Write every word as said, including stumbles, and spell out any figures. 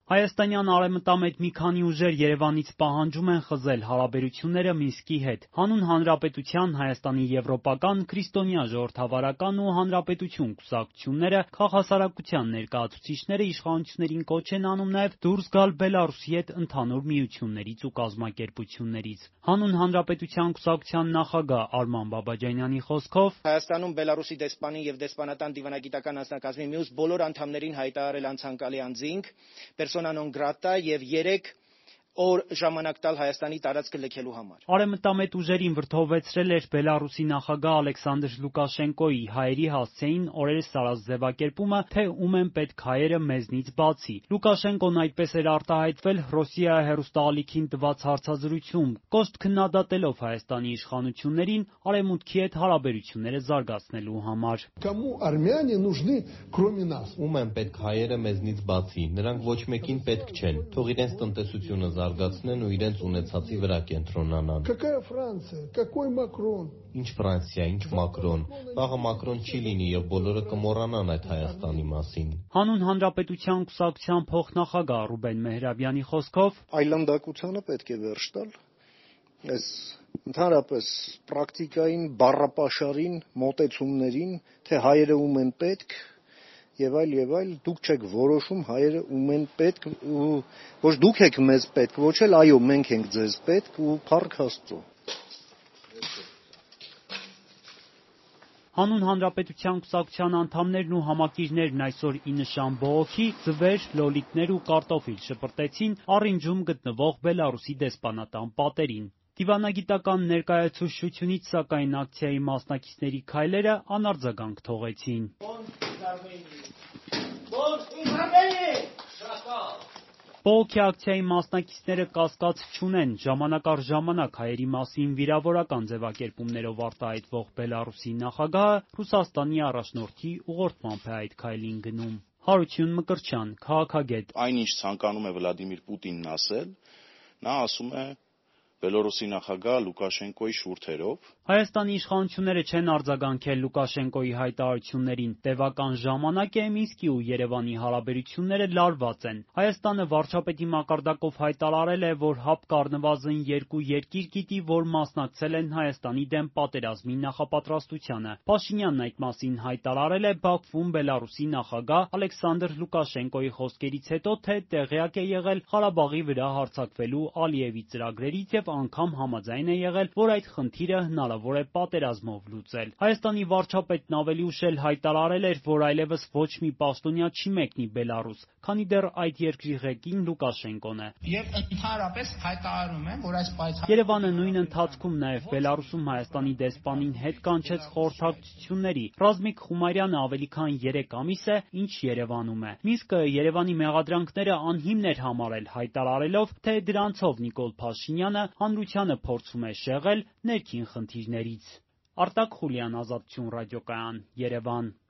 Հայաստանյան արևմտամետ մի քանի ուժեր Երևանից պահանջում են խզել հարաբերությունները Մինսկի հետ։ Հանուն Հանրապետության, Հայաստանի եվրոպական, քրիստոնյա ժողովրդավարական ու հանրապետություն կուսակցությունները, քաղաքասարակության ներկայացուցիչները իշխանություններին կոչ են անում նաև դուրս գալ Բելարուսի հետ ընդհանուր միություններից ու կազմակերպություններից։ Հանուն Հանրապետության կուսակցության նախագահ Արման Բաբաջանյանի խոսքով Հայաստանում Բելարուսի դեսպանի եւ դեսպանատան դիվանագիտական անձնակազմի մյուս բոլոր անդամներին հայտարարել անցանկալի անձինք, persona non grata եւ երեք օր ժամանակ տալ Հայաստանի տարածքը լքելու համար։ Արևմտամետ ուժերին վրդովվեցրել էր Բելարուսի նախագահ Ալեքսանդր Լուկաշենկոյի հայերի հասցեին օրերս արած ձևակերպումը, թե ում են պետք հայերը մեզնից բացի։ Լուկաշենկոն այդպես էր արտահայտվել Ռոսիայի հեռուստաալիքին տված հարցազրույցում, կոշտ քննադատելով Հայաստանի իշխանություններին արևմուտքի հետ հարաբերությունները զարգացնելու համար։ Կому արմյանը нужны, кроме нас։ Ում են պետք հայերը մեզնից բացի, նրանք ոչ մեկին պետք չեն, թող իրենց տնտեսությունը զարգացնեն ու իրենց ունեցածի վրա կենտրոնանան։ Какая Франция, какой Макрон։ Ինչ Ֆրանսիա, ինչ Մակրոն, վաղը Մակրոն չի լինի եւ բոլորը կմոռանան այդ Հայաստանի մասին։ Հանուն Հանրապետության կուսակցության փոխնախագահ Ռուբեն Մեհրաբյանի խոսքով այլանդակությանը պետք է վերջ տալ։ Այս ընդհանրապես պրակտիկային բառապաշարին, մոտեցումներին, թե հայերը ում են պետք եւ այլ եւ այլ, դուք չեք որոշում հայերը ում են պետք ու ոչ դուք եք մեզ պետք, ոչ էլ այո մենք ենք ձեզ պետք ու փառք Աստծո։ Հանուն Հանրապետության կուսակցության անդամներն ու համակիրներն այսօր ի նշան բողոքի ձվեր, լոլիկներ ու կարտոֆիլ շպրտեցին առինջում գտնվող Բելարուսի դեսպանատան պատերին։ Դիվանագիտական ներկայացուցչությունից սակայն ակցիայի մասնակիցների քայլերը անարձագանք թողեցին։ Բողոքի ակցիայի մասնակիցները կասկած չունեն, ժամանակ առ ժամանակ հայերի մասին վիրավորական ձևակերպումներով արտահայտվող Բելարուսի նախագահը Ռուսաստանի առաջնորդի ուղղորդմամբ է այդ քայլին գնում։ Հարություն Մկրտչյան, քաղաքագետ։ Այնինչ ցանկանում է Վլադիմիր Պուտինն ասել, նա ասում է Բելարուսի նախագահ Լուկաշենկոյի շուրթերով։ Հայաստանի իշխանությունները չեն արձագանքել Լուկաշենկոյի հայտարարություններին։ Տևական ժամանակ է Մինսկի ու Երևանի հարաբերությունները լարված են։ Հայաստանը վարչապետի մակարդակով հայտարարել է, որ ՀԱՊԿ առնվազն երկու երկիր գիտի, որ մասնակցել են Հայաստանի դեմ պատերազմի նախապատրաստությանը։ Փաշինյանն այդ մասին հայտարարել է Բաքվում Բելարուսի նախագահ Ալեքսանդր Լուկաշենկոյի խոսքերից հետո, թե տեղյակ է եղել Ղարաբաղի վրա հարձակվելու Ալիևի ծրագրերից եւ անգամ համաձայն է եղել, որ այդ խնդիրը հնարավոր է պատերազմով լուծել։ Հայաստանի վարչապետն ավելի ուշ էլ հայտարարել էր, որ այլևս ոչ մի պաշտոնյա չի մեկնի Բելարուս, քանի դեռ այդ երկրի ղեկին Լուկաշենկոն է։ Եվ ընդհանրապես հայտարարում եմ, որ այս պայքարը Երևանը նույն ընթացքում նաև Բելարուսում Հայաստանի դեսպանին հետ կանչեց խորհրդակցությունների։ Ռազմիկ Խումարյանը ավելի քան երեք ամիս է, ինչ Երևանում է։ Մինսկը Երևանի մեղադրանքները անհիմն էր համարել, հայտարարելով, թե դրանցով Նիկոլ Փաշինյանը հանրությանը փորձում է շեղել ներքին խնդիրներից։ Արտակ Խուլյան, Ազատություն ռադիոկայան, Երևան։